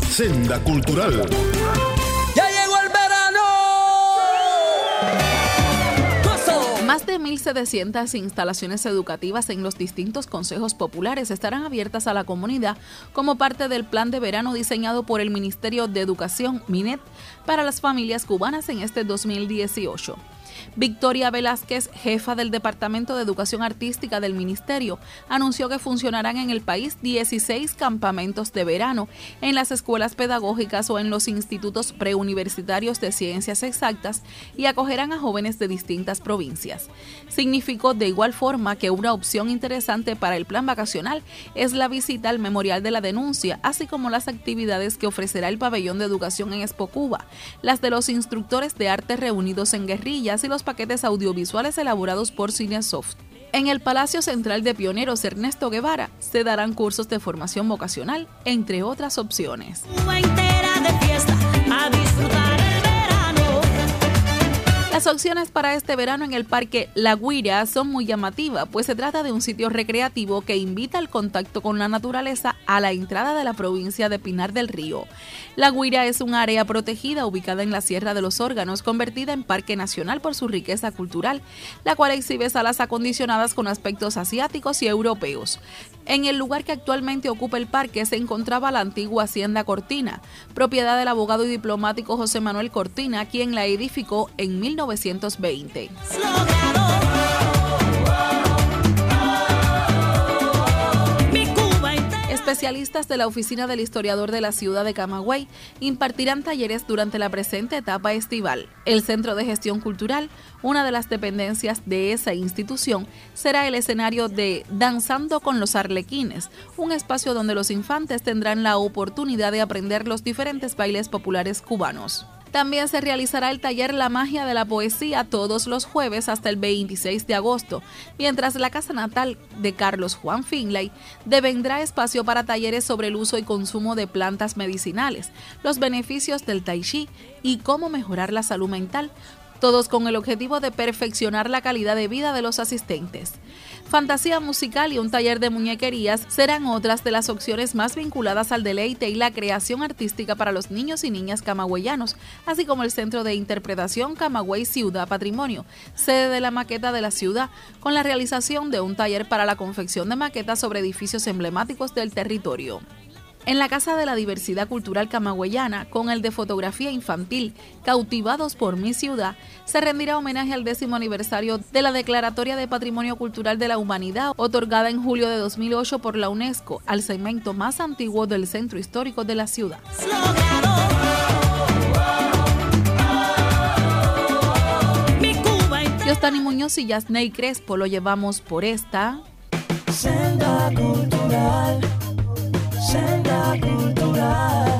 Senda Cultural. ¡Ya llegó el verano! Más de 1.700 instalaciones educativas en los distintos consejos populares estarán abiertas a la comunidad como parte del plan de verano diseñado por el Ministerio de Educación, MINED, para las familias cubanas en este 2018. Victoria Velázquez, jefa del Departamento de Educación Artística del Ministerio, anunció que funcionarán en el país 16 campamentos de verano en las escuelas pedagógicas o en los institutos preuniversitarios de ciencias exactas y acogerán a jóvenes de distintas provincias. Significó de igual forma que una opción interesante para el plan vacacional es la visita al Memorial de la Denuncia, así como las actividades que ofrecerá el Pabellón de Educación en Expo Cuba, las de los instructores de arte reunidos en guerrillas y los paquetes audiovisuales elaborados por Cinesoft. En el Palacio Central de Pioneros Ernesto Guevara se darán cursos de formación vocacional, entre otras opciones. Las opciones para este verano en el Parque La Guira son muy llamativas, pues se trata de un sitio recreativo que invita al contacto con la naturaleza a la entrada de la provincia de Pinar del Río. La Guira es un área protegida ubicada en la Sierra de los Órganos, convertida en parque nacional por su riqueza cultural, la cual exhibe salas acondicionadas con aspectos asiáticos y europeos. En el lugar que actualmente ocupa el parque se encontraba la antigua Hacienda Cortina, propiedad del abogado y diplomático José Manuel Cortina, quien la edificó en 1920. Especialistas de la Oficina del Historiador de la ciudad de Camagüey impartirán talleres durante la presente etapa estival. El Centro de Gestión Cultural, una de las dependencias de esa institución, será el escenario de Danzando con los Arlequines, un espacio donde los infantes tendrán la oportunidad de aprender los diferentes bailes populares cubanos. También se realizará el taller La Magia de la Poesía todos los jueves hasta el 26 de agosto, mientras la casa natal de Carlos Juan Finlay devendrá espacio para talleres sobre el uso y consumo de plantas medicinales, los beneficios del tai chi y cómo mejorar la salud mental, todos con el objetivo de perfeccionar la calidad de vida de los asistentes. Fantasía musical y un taller de muñequerías serán otras de las opciones más vinculadas al deleite y la creación artística para los niños y niñas camagüeyanos, así como el Centro de Interpretación Camagüey Ciudad Patrimonio, sede de la maqueta de la ciudad, con la realización de un taller para la confección de maquetas sobre edificios emblemáticos del territorio. En la Casa de la Diversidad Cultural Camagüeyana, con el de fotografía infantil Cautivados por mi ciudad, se rendirá homenaje al 10º aniversario de la Declaratoria de Patrimonio Cultural de la Humanidad, otorgada en julio de 2008 por la UNESCO, al segmento más antiguo del centro histórico de la ciudad. Yostani Muñoz y Yasney Crespo lo llevamos por esta Senda Cultural. Senda Cultural.